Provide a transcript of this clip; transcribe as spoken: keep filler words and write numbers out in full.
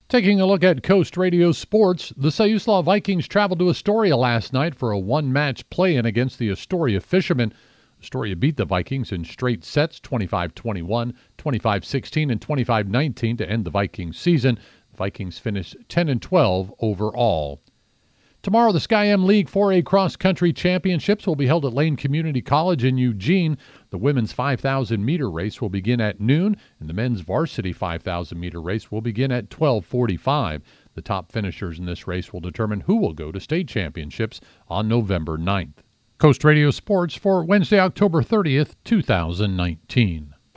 Taking a look at Coast Radio Sports, the Siuslaw Vikings traveled to Astoria last night for a one-match play-in against the Astoria Fishermen. Astoria beat the Vikings in straight sets, twenty-five twenty-one, twenty-five sixteen, and twenty-five nineteen to end the Vikings season. The Vikings finished ten and twelve overall. Tomorrow, the Sky M League four A cross-country championships will be held at Lane Community College in Eugene. The women's five thousand meter race will begin at noon, and the men's varsity five thousand meter race will begin at twelve forty-five. The top finishers in this race will determine who will go to state championships on November ninth. Coast Radio Sports for Wednesday, October thirtieth, two thousand nineteen.